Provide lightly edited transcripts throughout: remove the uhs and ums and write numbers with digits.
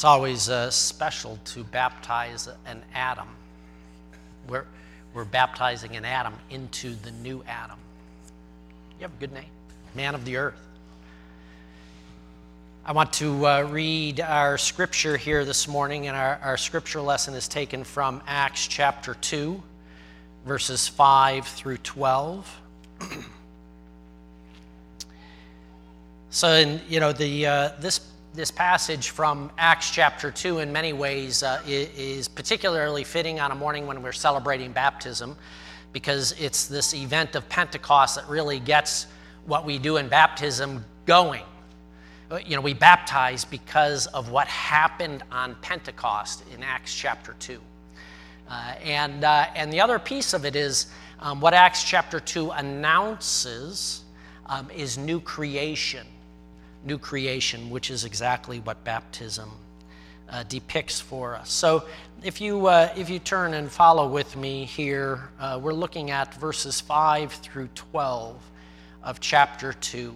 It's always special to baptize an Adam. We're baptizing an Adam into the new Adam. You have a good name, man of the earth. I want to read our scripture here this morning, and our scripture lesson is taken from Acts chapter 2, verses 5 through 12. So, this passage from Acts chapter 2 in many ways is particularly fitting on a morning when we're celebrating baptism, because it's this event of Pentecost that really gets what we do in baptism going. We baptize because of what happened on Pentecost in Acts chapter 2. And the other piece of it is what Acts chapter 2 announces is new creation. New creation, which is exactly what baptism depicts for us. So if you turn and follow with me here, we're looking at verses 5 through 12 of chapter 2.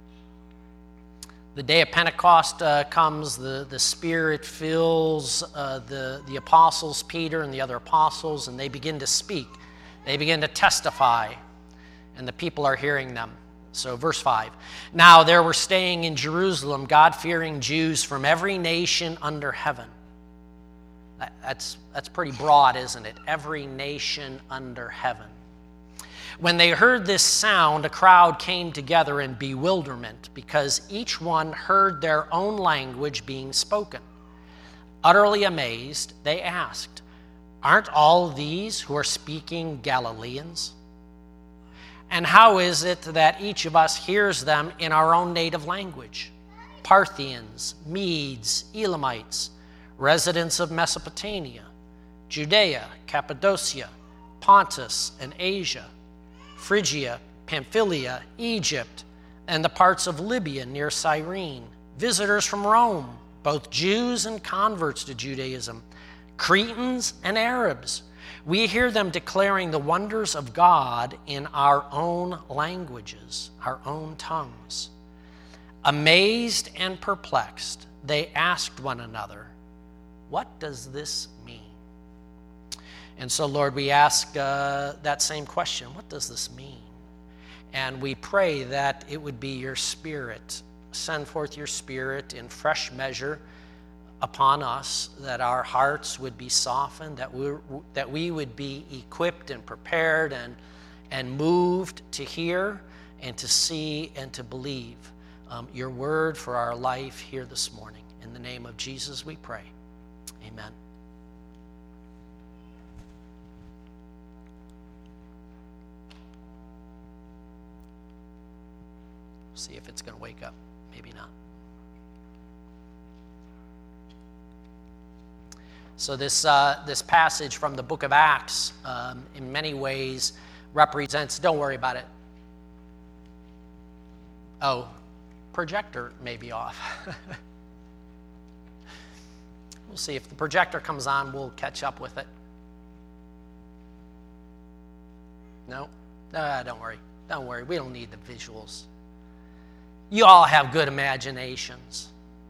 The day of Pentecost comes, the Spirit fills the apostles, Peter and the other apostles, and they begin to speak. They begin to testify, and the people are hearing them. So verse 5, now there were staying in Jerusalem God-fearing Jews from every nation under heaven. That's pretty broad, isn't it? Every nation under heaven. When they heard this sound, a crowd came together in bewilderment, because each one heard their own language being spoken. Utterly amazed, they asked, aren't all these who are speaking Galileans? And how is it that each of us hears them in our own native language? Parthians, Medes, Elamites, residents of Mesopotamia, Judea, Cappadocia, Pontus and Asia, Phrygia, Pamphylia, Egypt, and the parts of Libya near Cyrene, visitors from Rome, both Jews and converts to Judaism, Cretans and Arabs. We hear them declaring the wonders of God in our own languages, our own tongues. Amazed and perplexed, they asked one another, what does this mean? And so, Lord, we ask that same question, what does this mean? And we pray that it would be your Spirit. Send forth your Spirit in fresh measure upon us, that our hearts would be softened, that we would be equipped and prepared and moved to hear and to see and to believe your word for our life here this morning. In the name of Jesus we pray. Amen. See if it's going to wake up. Maybe not. So this passage from the book of Acts in many ways represents, don't worry about it. Oh, projector may be off. We'll see. If the projector comes on, we'll catch up with it. No? Don't worry. Don't worry. We don't need the visuals. You all have good imaginations.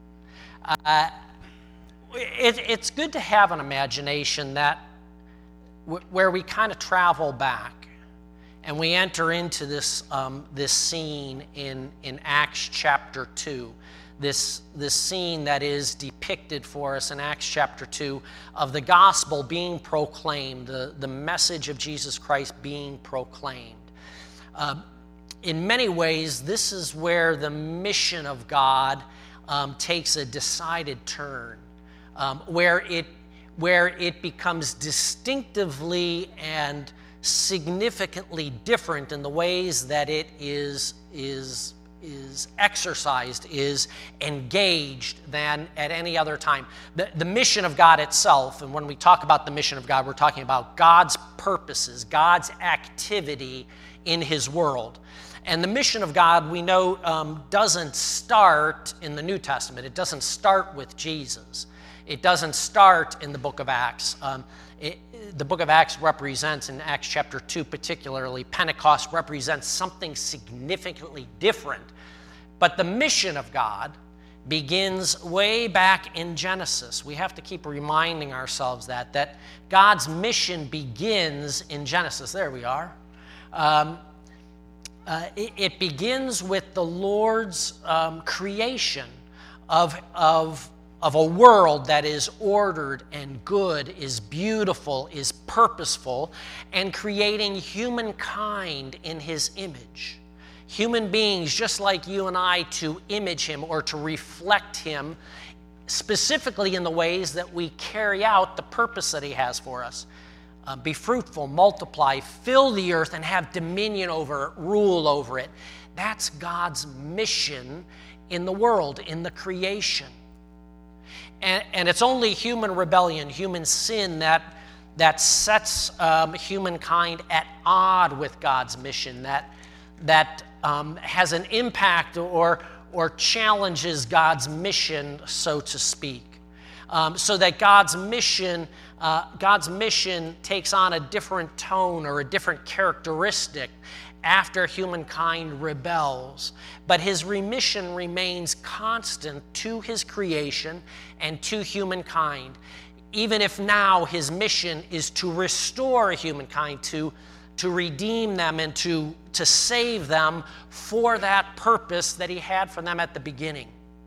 It's good to have an imagination where we kind of travel back and we enter into this scene in Acts chapter 2, this scene that is depicted for us in Acts chapter 2 of the gospel being proclaimed, the message of Jesus Christ being proclaimed. In many ways, this is where the mission of God takes a decided turn. Where it becomes distinctively and significantly different in the ways that it is exercised, is engaged than at any other time. The mission of God itself, and when we talk about the mission of God, we're talking about God's purposes, God's activity in his world. And the mission of God, we know, doesn't start in the New Testament. It doesn't start with Jesus. It doesn't start in the book of Acts. The book of Acts represents, in Acts chapter 2 particularly, Pentecost represents something significantly different. But the mission of God begins way back in Genesis. We have to keep reminding ourselves that God's mission begins in Genesis. There we are. It begins with the Lord's creation of a world that is ordered and good, is beautiful, is purposeful, and creating humankind in his image. Human beings just like you and I to image him or to reflect him, specifically in the ways that we carry out the purpose that he has for us. Be fruitful, multiply, fill the earth, and have dominion over it, rule over it. That's God's mission in the world, in the creation. And it's only human rebellion, human sin that sets humankind at odd with God's mission, that has an impact or challenges God's mission, so to speak. So that God's mission takes on a different tone or a different characteristic after humankind rebels. But his remission remains constant to his creation and to humankind, even if now his mission is to restore humankind, to redeem them and to save them for that purpose that he had for them at the beginning.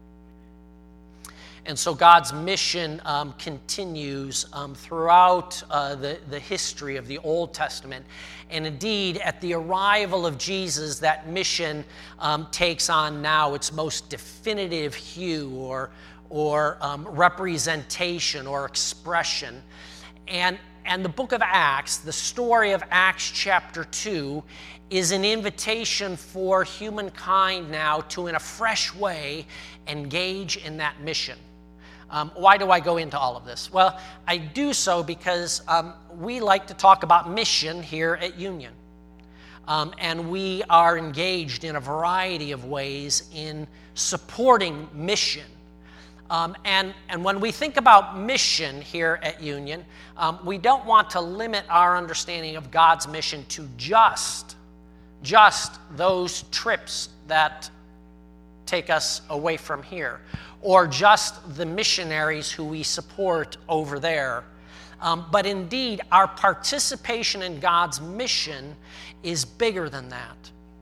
And so God's mission continues throughout the history of the Old Testament. And indeed, at the arrival of Jesus, that mission takes on now its most definitive hue or representation or expression. And the book of Acts, the story of Acts chapter 2, is an invitation for humankind now to, in a fresh way, engage in that mission. Why do I go into all of this? Well, I do so because we like to talk about mission here at Union. And we are engaged in a variety of ways in supporting mission. And when we think about mission here at Union, we don't want to limit our understanding of God's mission to just those trips that take us away from here, or just the missionaries who we support over there. But indeed, our participation in God's mission is bigger than that.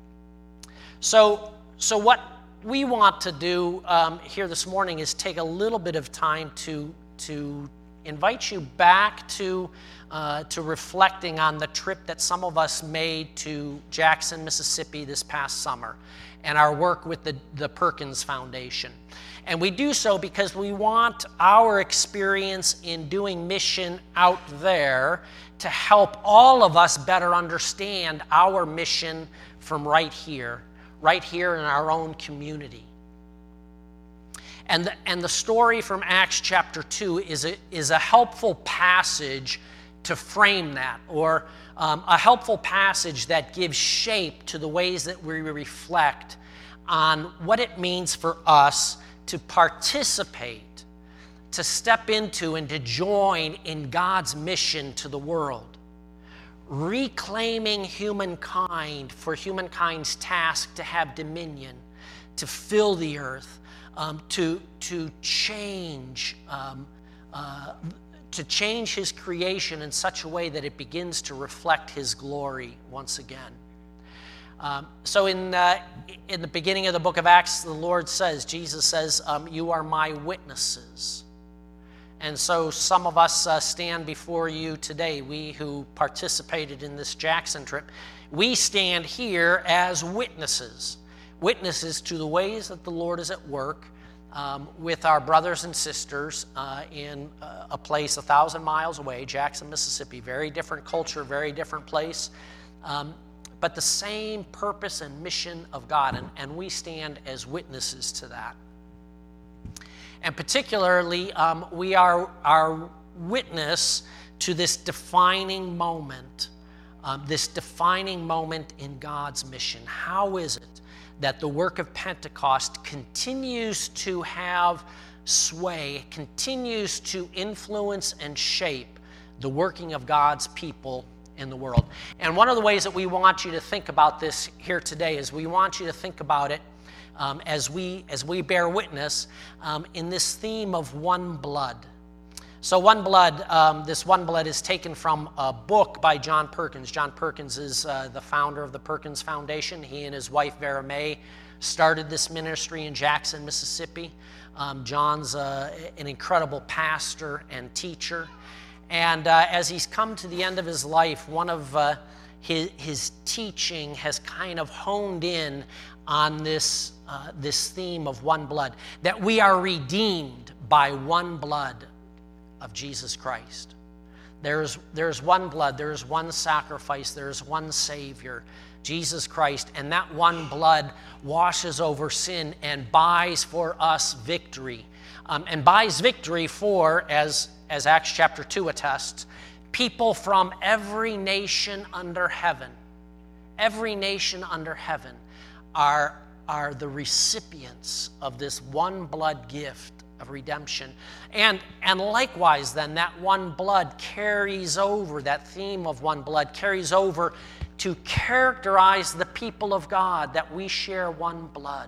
So what we want to do here this morning is take a little bit of time to invite you back to reflecting on the trip that some of us made to Jackson, Mississippi this past summer, and our work with the Perkins Foundation. And we do so because we want our experience in doing mission out there to help all of us better understand our mission from right here in our own community. And the story from Acts chapter 2 is a helpful passage to frame that, or a helpful passage that gives shape to the ways that we reflect on what it means for us to participate, to step into and to join in God's mission to the world, reclaiming humankind for humankind's task to have dominion, to fill the earth, to change his creation in such a way that it begins to reflect his glory once again. So in the beginning of the book of Acts, Jesus says, you are my witnesses. And so some of us stand before you today, we who participated in this Jackson trip, we stand here as witnesses to the ways that the Lord is at work with our brothers and sisters in a place 1,000 miles away, Jackson, Mississippi. Very different culture, very different place. But the same purpose and mission of God, and we stand as witnesses to that. And particularly, we are witness to this defining moment in God's mission. How is it that the work of Pentecost continues to have sway, continues to influence and shape the working of God's people in the world? And one of the ways that we want you to think about this here today is we want you to think about it as we bear witness in this theme of one blood. So one blood, this one blood is taken from a book by John Perkins. John Perkins is the founder of the Perkins Foundation. He and his wife Vera May started this ministry in Jackson, Mississippi. John's an incredible pastor and teacher. And as he's come to the end of his life, one of his teaching has kind of honed in on this theme of one blood, that we are redeemed by one blood of Jesus Christ. There's one blood, there's one sacrifice, there's one Savior, Jesus Christ, and that one blood washes over sin and buys for us victory. And buys victory for, as Acts chapter 2 attests, people from every nation under heaven. Every nation under heaven are the recipients of this one blood gift of redemption. And likewise then, that one blood carries over, that theme of one blood carries over to characterize the people of God, that we share one blood.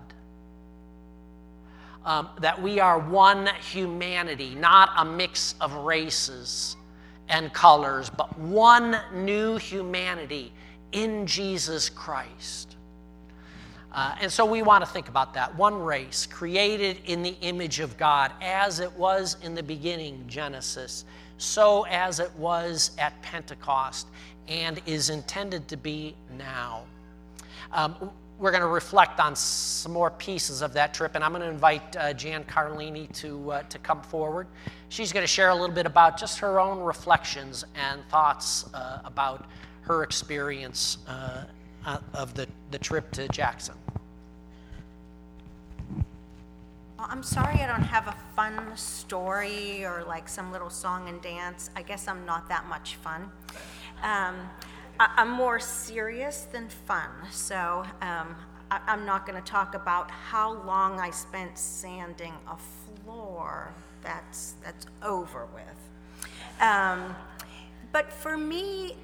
That we are one humanity, not a mix of races and colors, but one new humanity in Jesus Christ. And so we want to think about that. One race created in the image of God, as it was in the beginning, Genesis, so as it was at Pentecost, and is intended to be now. We're going to reflect on some more pieces of that trip, and I'm going to invite Jan Carlini to come forward. She's going to share a little bit about just her own reflections and thoughts about her experience of the trip to Jackson. Well, I'm sorry I don't have a fun story or like some little song and dance. I guess I'm not that much fun. I'm more serious than fun, so I'm not going to talk about how long I spent sanding a floor. That's over with. But for me,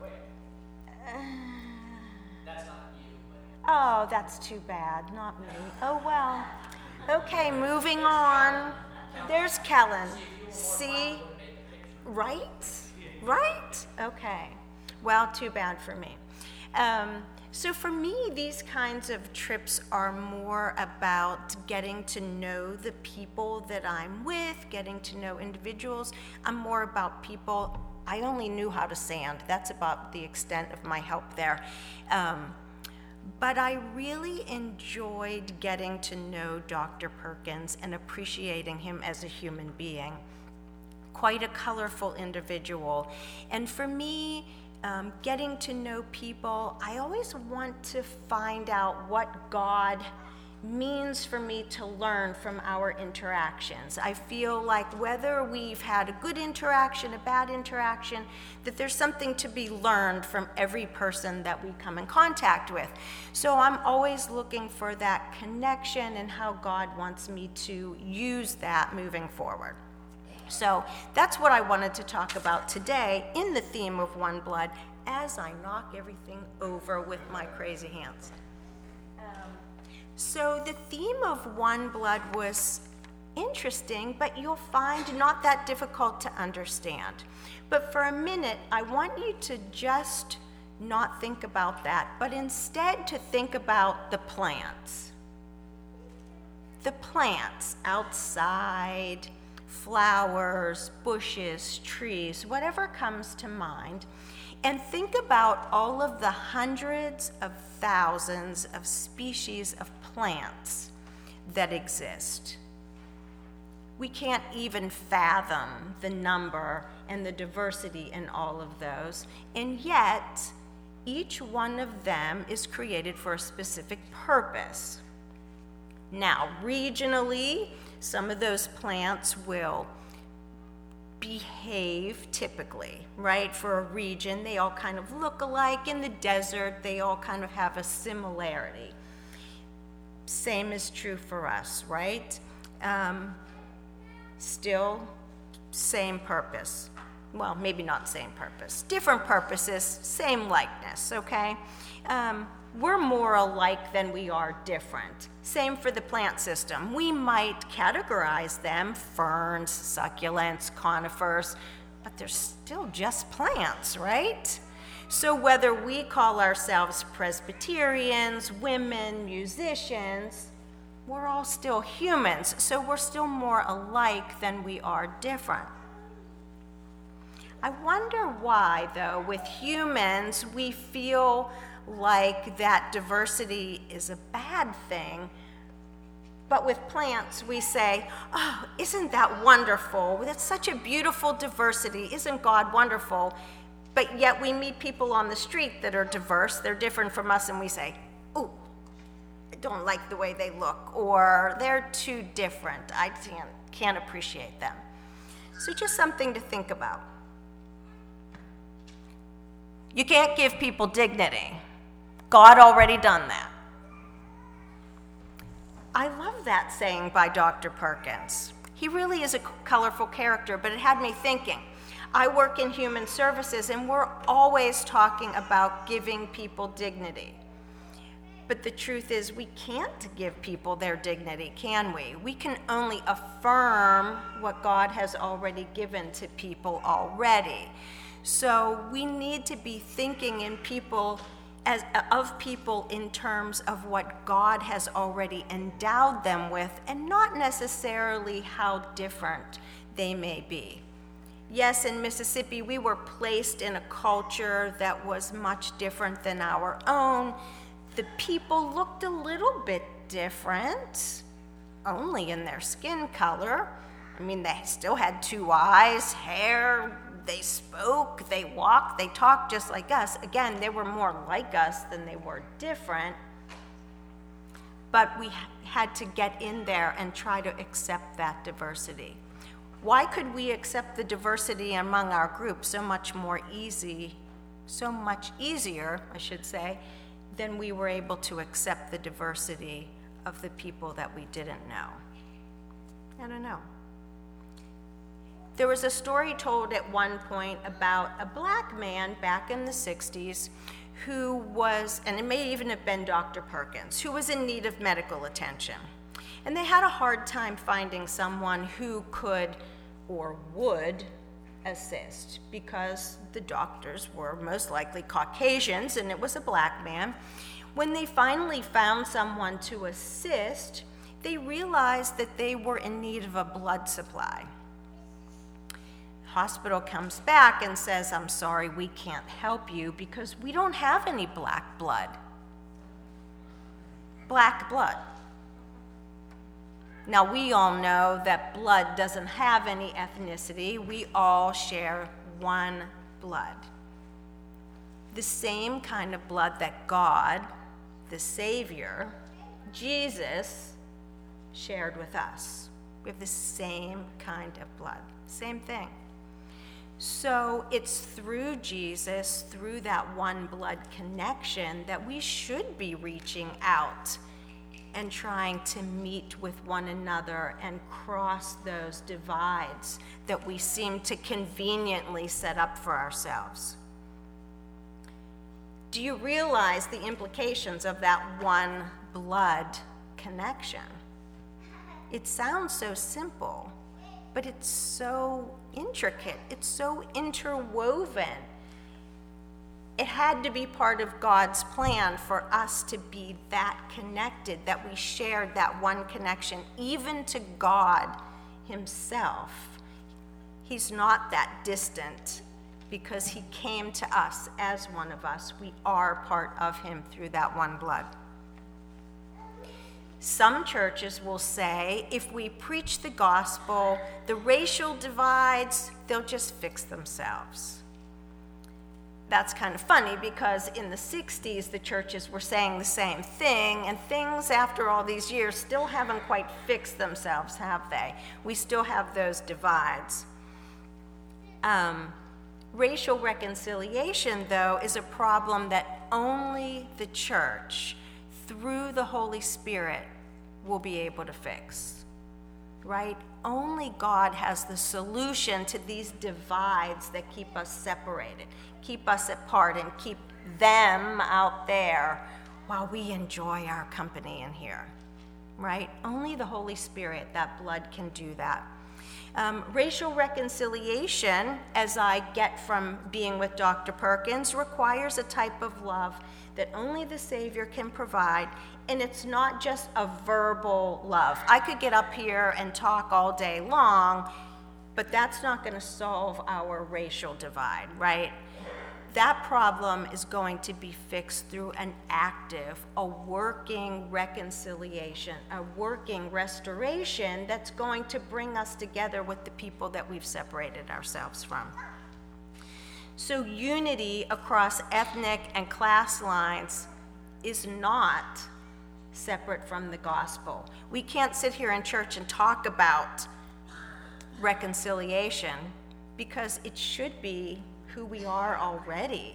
That's not you. oh, that's too bad. Not me. Oh well. Okay, moving on. There's Kellen. See? Right? Right? Okay. Well, too bad for me. So for me, these kinds of trips are more about getting to know the people that I'm with, getting to know individuals. I'm more about people. I only knew how to sand. That's about the extent of my help there. But I really enjoyed getting to know Dr. Perkins and appreciating him as a human being. Quite a colorful individual. And for me, getting to know people, I always want to find out what God means for me to learn from our interactions. I feel like whether we've had a good interaction, a bad interaction, that there's something to be learned from every person that we come in contact with. So I'm always looking for that connection and how God wants me to use that moving forward. So that's what I wanted to talk about today in the theme of One Blood as I knock everything over with my crazy hands. So the theme of One Blood was interesting, but you'll find not that difficult to understand. But for a minute, I want you to just not think about that, but instead to think about the plants. The plants outside, flowers, bushes, trees, whatever comes to mind, and think about all of the hundreds of thousands of species of plants that exist. We can't even fathom the number and the diversity in all of those, and yet each one of them is created for a specific purpose. Now, regionally, some of those plants will behave typically, right? For a region, they all kind of look alike. In the desert, they all kind of have a similarity. Same is true for us, right? Still, same purpose. Well, maybe not same purpose. Different purposes, same likeness, okay? We're more alike than we are different. Same for the plant system. We might categorize them, ferns, succulents, conifers, but they're still just plants, right? So whether we call ourselves Presbyterians, women, musicians, we're all still humans, so we're still more alike than we are different. I wonder why, though, with humans, we feel like that diversity is a bad thing, but with plants, we say, oh, isn't that wonderful? That's such a beautiful diversity. Isn't God wonderful? But yet we meet people on the street that are diverse, they're different from us, and we say, ooh, I don't like the way they look, or they're too different. I can't appreciate them. So just something to think about. You can't give people dignity. God already done that. I love that saying by Dr. Perkins. He really is a colorful character, but it had me thinking. I work in human services, and we're always talking about giving people dignity. But the truth is, we can't give people their dignity, can we? We can only affirm what God has already given to people already. So we need to be thinking of people in terms of what God has already endowed them with, and not necessarily how different they may be. Yes, in Mississippi, we were placed in a culture that was much different than our own. The people looked a little bit different, only in their skin color. I mean, they still had 2 eyes, hair, they spoke, they walked, they talked just like us. Again, they were more like us than they were different. But we had to get in there and try to accept that diversity. Why could we accept the diversity among our group so much easier, I should say, than we were able to accept the diversity of the people that we didn't know? I don't know. There was a story told at one point about a black man back in the 60s who was, and it may even have been Dr. Perkins, who was in need of medical attention. And they had a hard time finding someone who could or would assist, because the doctors were most likely Caucasians and it was a black man. When they finally found someone to assist, they realized that they were in need of a blood supply. Hospital comes back and says, I'm sorry, we can't help you because we don't have any black blood. Black blood. Now, we all know that blood doesn't have any ethnicity. We all share one blood. The same kind of blood that God, the Savior, Jesus, shared with us. We have the same kind of blood, same thing. So it's through Jesus, through that one blood connection, that we should be reaching out and trying to meet with one another and cross those divides that we seem to conveniently set up for ourselves. Do you realize the implications of that one blood connection? It sounds so simple, but it's so intricate, it's so interwoven. It had to be part of God's plan for us to be that connected, that we shared that one connection, even to God Himself. He's not that distant because He came to us as one of us. We are part of Him through that one blood. Some churches will say, if we preach the gospel, the racial divides, they'll just fix themselves. That's kind of funny because in the 60s, the churches were saying the same thing, and things after all these years still haven't quite fixed themselves, have they? We still have those divides. Racial reconciliation, though, is a problem that only the church, through the Holy Spirit, will be able to fix. right? Only God has the solution to these divides that keep us separated, keep us apart, and keep them out there while we enjoy our company in here, right? Only the Holy Spirit, that blood, can do that. Racial reconciliation, as I get from being with Dr. Perkins, requires a type of love that only the Savior can provide, and it's not just a verbal love. I could get up here and talk all day long, but that's not going to solve our racial divide, right? That problem is going to be fixed through an active, a working reconciliation, a working restoration that's going to bring us together with the people that we've separated ourselves from. So unity across ethnic and class lines is not separate from the gospel. We can't sit here in church and talk about reconciliation because it should be who we are already.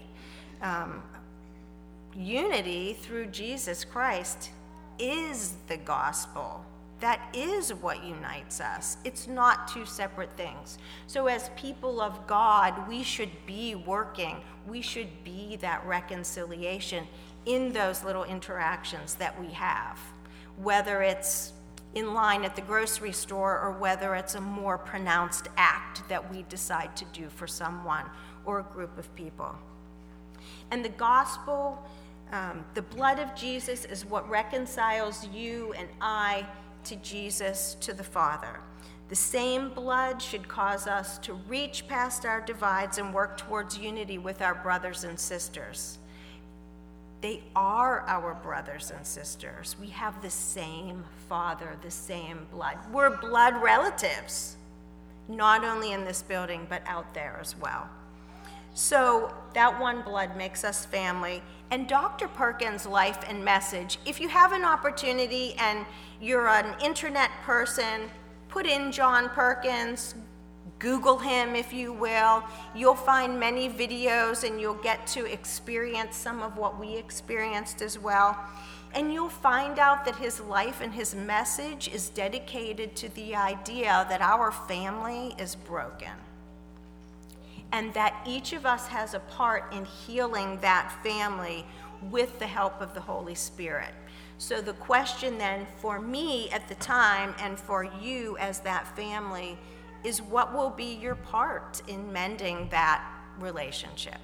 Unity through Jesus Christ is the gospel. That is what unites us. It's not two separate things. So as people of God, we should be working. We should be that reconciliation in those little interactions that we have, whether it's in line at the grocery store or whether it's a more pronounced act that we decide to do for someone or a group of people. And the gospel, the blood of Jesus, is what reconciles you and I to Jesus, to the Father. The same blood should cause us to reach past our divides and work towards unity with our brothers and sisters. They are our brothers and sisters. We have the same Father, the same blood. We're blood relatives, not only in this building, but out there as well. So that one blood makes us family. And Dr. Perkins' life and message, if you have an opportunity and you're an internet person, put in John Perkins, Google him if you will. You'll find many videos and you'll get to experience some of what we experienced as well. And you'll find out that his life and his message is dedicated to the idea that our family is broken, and that each of us has a part in healing that family with the help of the Holy Spirit. So the question then for me at the time and for you as that family is, what will be your part in mending that relationship?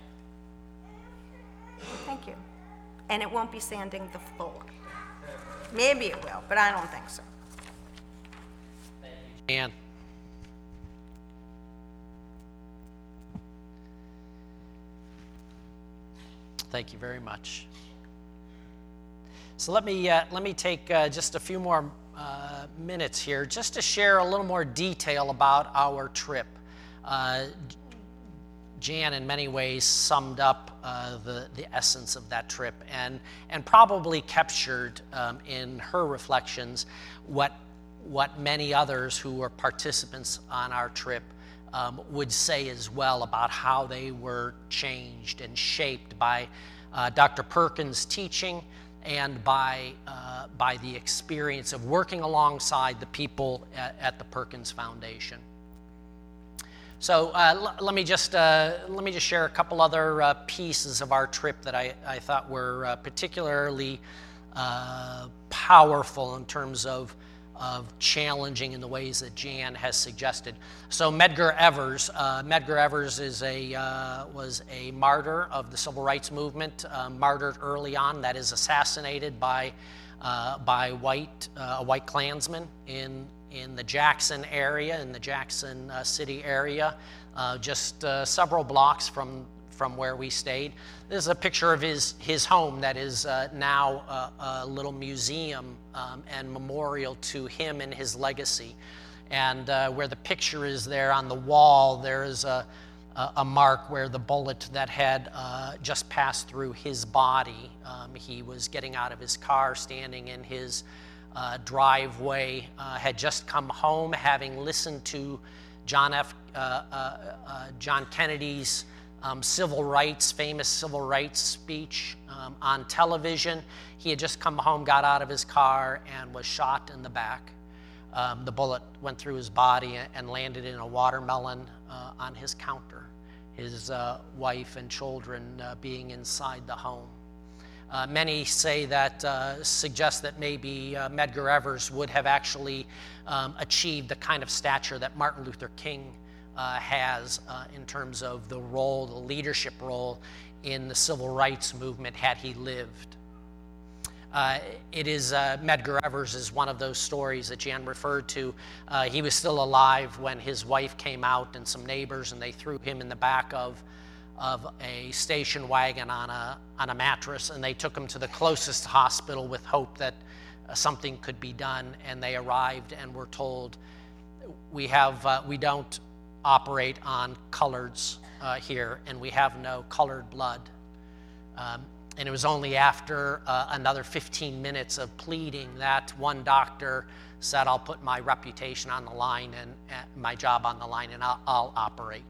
Thank you. And it won't be sanding the floor. Maybe it will, but I don't think so. Ann. Thank you very much. So let me take just a few more minutes here just to share a little more detail about our trip. Jan, in many ways, summed up the essence of that trip and probably captured in her reflections what many others who were participants on our trip would say as well about how they were changed and shaped by Dr. Perkins' teaching and by the experience of working alongside the people at the Perkins Foundation. So let me just share a couple other pieces of our trip that I thought were particularly powerful in terms of challenging in the ways that Jan has suggested. So Medgar Evers was a martyr of the Civil Rights Movement, martyred early on. That is, assassinated by a white Klansman in the Jackson area, in the Jackson City area, just several blocks from where we stayed. This is a picture of his home that is now a little museum and memorial to him and his legacy. And where the picture is there on the wall, there is a mark where the bullet that had just passed through his body. He was getting out of his car, standing in his driveway, had just come home having listened to John Kennedy's famous civil rights speech on television. He had just come home, got out of his car, and was shot in the back The bullet went through his body and landed in a watermelon on his counter, his wife and children being inside the home. Many say that, suggest that maybe Medgar Evers would have actually achieved the kind of stature that Martin Luther King has in terms of the role, the leadership role in the civil rights movement had he lived. Medgar Evers is one of those stories that Jan referred to. He was still alive when his wife came out and some neighbors, and they threw him in the back of a station wagon on a mattress, and they took him to the closest hospital with hope that something could be done. And they arrived and were told, we don't operate on coloreds here, and we have no colored blood. And it was only after another 15 minutes of pleading that one doctor said, I'll put my reputation on the line and my job on the line, and I'll operate.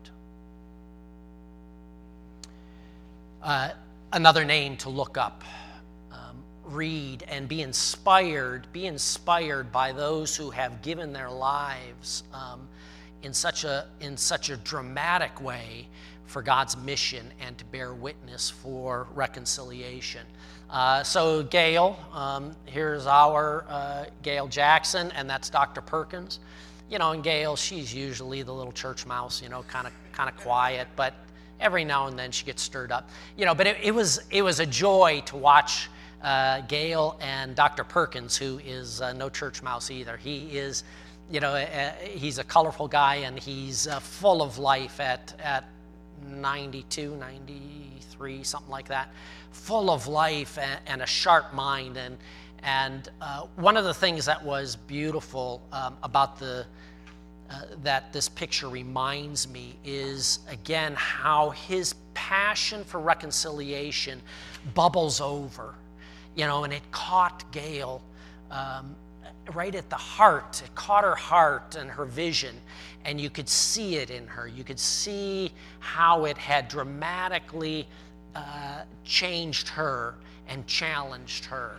Another name to look up, read, and be inspired by those who have given their lives in such a dramatic way for God's mission and to bear witness for reconciliation. So Gail, here's our Gail Jackson, and that's Dr. Perkins. And Gail, she's usually the little church mouse, kind of quiet, but every now and then she gets stirred up. But it was a joy to watch Gail and Dr. Perkins, who is no church mouse either. He is, he's a colorful guy, and he's full of life at 92, 93, something like that, full of life and a sharp mind. And one of the things that was beautiful about that this picture reminds me is, again, how his passion for reconciliation bubbles over, and it caught Gail right at the heart. It caught her heart and her vision, and you could see it in her. You could see how it had dramatically changed her and challenged her.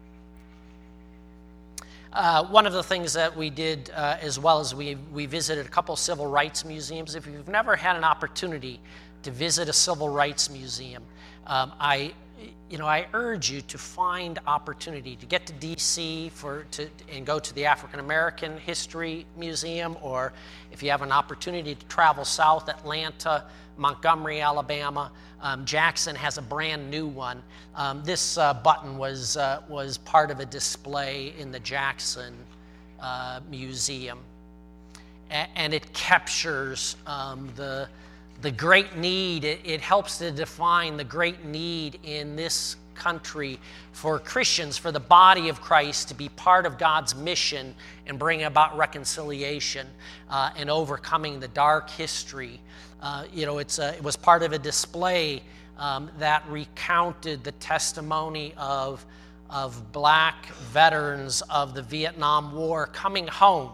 One of the things that we did as well is we visited a couple civil rights museums. If you've never had an opportunity to visit a civil rights museum, I urge you to find opportunity to get to D.C. and go to the African American History Museum, or if you have an opportunity to travel south, Atlanta, Montgomery, Alabama. Jackson has a brand new one. This button was part of a display in the Jackson Museum, and it captures the great need. It helps to define the great need in this country for Christians, for the body of Christ to be part of God's mission and bring about reconciliation and overcoming the dark history. It was part of a display that recounted the testimony of black veterans of the Vietnam War coming home,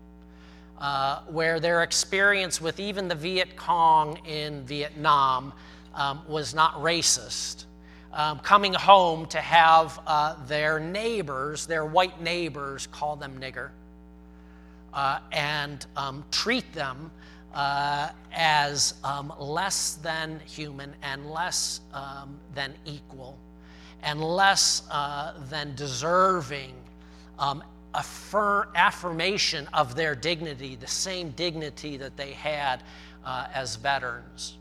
where their experience with even the Viet Cong in Vietnam was not racist. Coming home to have their neighbors, their white neighbors, call them nigger and treat them as less than human and less than equal and less than deserving affirmation of their dignity, the same dignity that they had as veterans.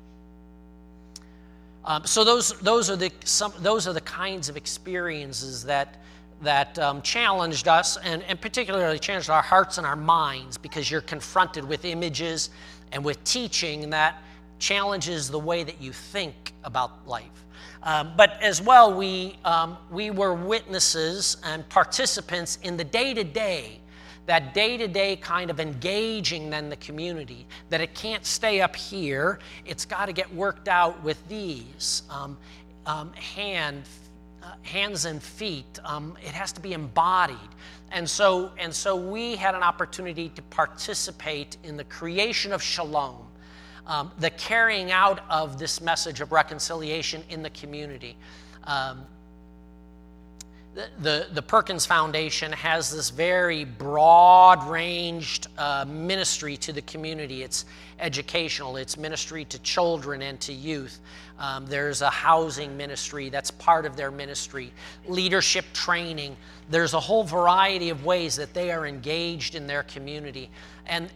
So those are the kinds of experiences that challenged us, and particularly challenged our hearts and our minds, because you're confronted with images and with teaching that challenges the way that you think about life. But as well, we were witnesses and participants in the day-to-day, that day-to-day kind of engaging then the community, that it can't stay up here. It's got to get worked out with these hands and feet. It has to be embodied. And so we had an opportunity to participate in the creation of shalom, the carrying out of this message of reconciliation in the community. The Perkins Foundation has this very broad-ranged ministry to the community. It's educational, it's ministry to children and to youth. There's a housing ministry that's part of their ministry, leadership training. There's a whole variety of ways that they are engaged in their community, and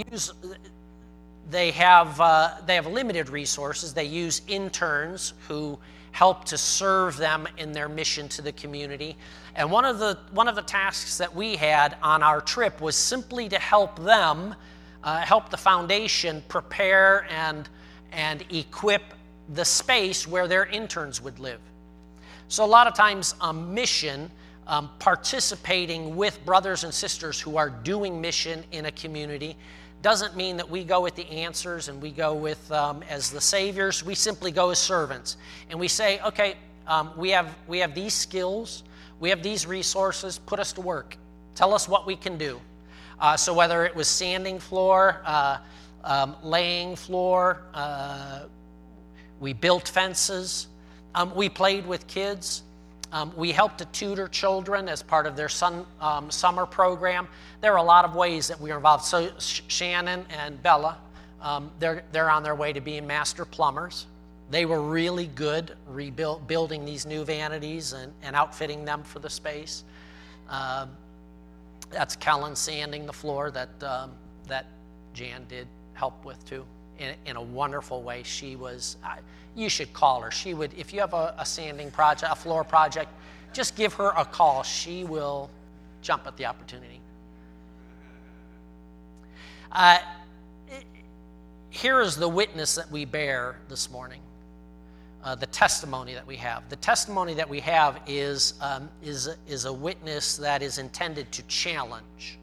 they have limited resources. They use interns who help to serve them in their mission to the community. And one of the tasks that we had on our trip was simply to help them, help the foundation prepare and equip the space where their interns would live. So a lot of times mission, participating with brothers and sisters who are doing mission in a community, doesn't mean that we go with the answers and we go with as the saviors. We simply go as servants, and we say, okay, we have these skills, we have these resources, put us to work. Tell us what we can do. So whether it was sanding floor, laying floor, we built fences, we played with kids, we helped to tutor children as part of their summer program. There are a lot of ways that we are involved. So Shannon and Bella, they're on their way to being master plumbers. They were really good building these new vanities and outfitting them for the space. That's Kellen sanding the floor that Jan did help with too, in a wonderful way. She was, you should call her. She would, if you have a sanding project, a floor project, just give her a call. She will jump at the opportunity. Here is the witness that we bear this morning, the testimony that we have. The testimony that we have is a witness that is intended to challenge.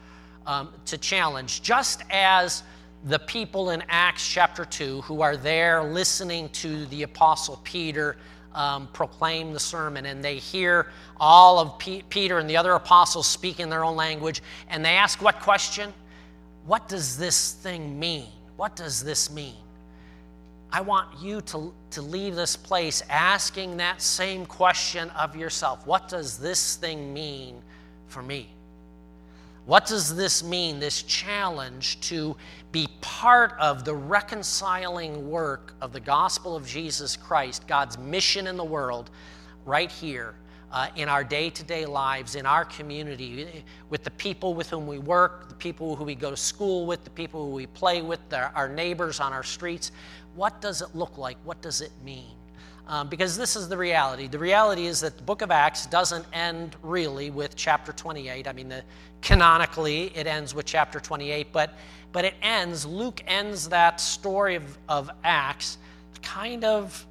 Just as the people in Acts chapter 2 who are there listening to the Apostle Peter proclaim the sermon, and they hear all of Peter and the other apostles speak in their own language, and they ask what question? What does this thing mean? What does this mean? I want you to leave this place asking that same question of yourself. What does this thing mean for me? What does this mean, this challenge to be part of the reconciling work of the gospel of Jesus Christ, God's mission in the world, right here in our day-to-day lives, in our community, with the people with whom we work, the people who we go to school with, the people who we play with, our neighbors on our streets? What does it look like? What does it mean? Because this is the reality. The reality is that the book of Acts doesn't end really with chapter 28. I mean, canonically, it ends with chapter 28, but it ends, Luke ends that story of Acts kind of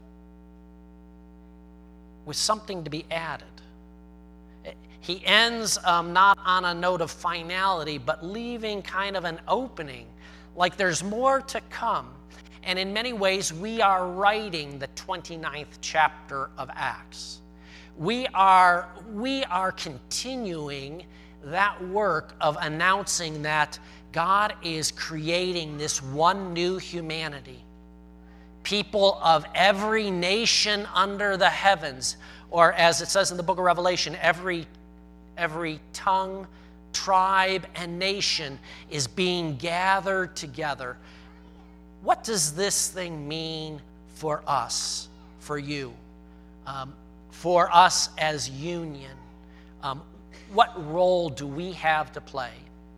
with something to be added. He ends not on a note of finality, but leaving kind of an opening, like there's more to come. And in many ways, we are writing the 29th chapter of Acts. We are continuing that work of announcing that God is creating this one new humanity. People of every nation under the heavens, or as it says in the book of Revelation, every tongue, tribe, and nation is being gathered together. What does this thing mean for us, for you, for us as Union? What role do we have to play?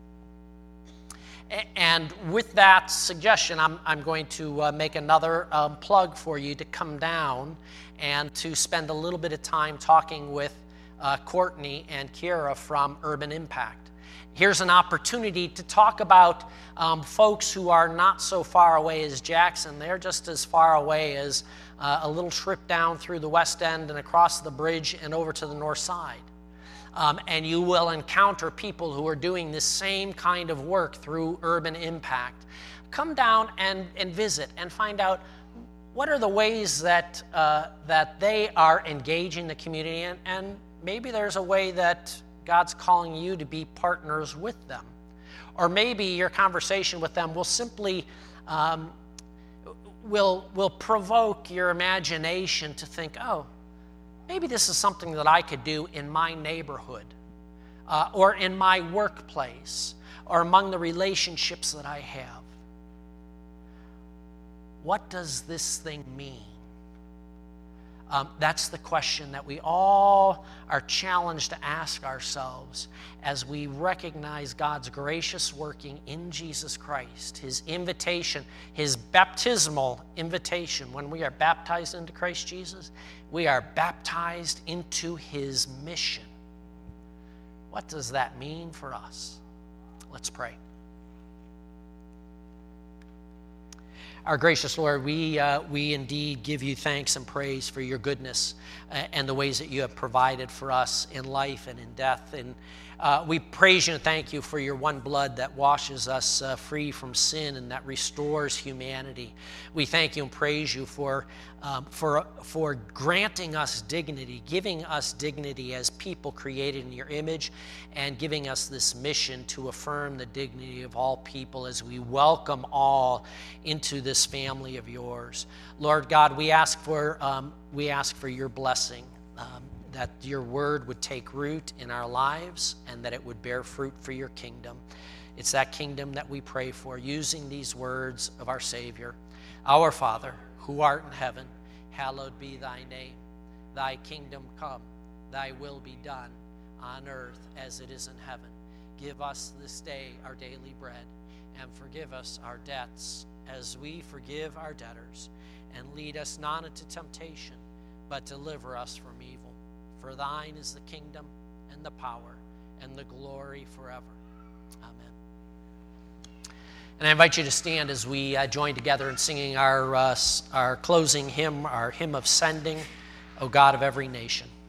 And with that suggestion, I'm going to make another plug for you to come down and to spend a little bit of time talking with Courtney and Kiera from Urban Impact. Here's an opportunity to talk about folks who are not so far away as Jackson. They're just as far away as a little trip down through the West End and across the bridge and over to the North Side. And you will encounter people who are doing this same kind of work through Urban Impact. Come down and visit and find out what are the ways that they are engaging the community, and maybe there's a way that God's calling you to be partners with them. Or maybe your conversation with them will simply will provoke your imagination to think, oh, Maybe this is something that I could do in my neighborhood, or in my workplace, or among the relationships that I have. What does this thing mean? That's the question that we all are challenged to ask ourselves as we recognize God's gracious working in Jesus Christ, his invitation, his baptismal invitation. When we are baptized into Christ Jesus, we are baptized into his mission. What does that mean for us? Let's pray. Our gracious Lord, we indeed give you thanks and praise for your goodness and the ways that you have provided for us in life and in death. And we praise you and thank you for your one blood that washes us free from sin and that restores humanity. We thank you and praise you for granting us dignity, giving us dignity as people created in your image, and giving us this mission to affirm the dignity of all people as we welcome all into this family of yours. Lord God, we ask for your blessing, that your word would take root in our lives and that it would bear fruit for your kingdom. It's that kingdom that we pray for, using these words of our Savior. Our Father, who art in heaven, hallowed be thy name. Thy kingdom come, thy will be done on earth as it is in heaven. Give us this day our daily bread, and forgive us our debts as we forgive our debtors. And lead us not into temptation, but deliver us from evil. For thine is the kingdom and the power and the glory forever. Amen. And I invite you to stand as we join together in singing our closing hymn, our hymn of sending, O God of every nation.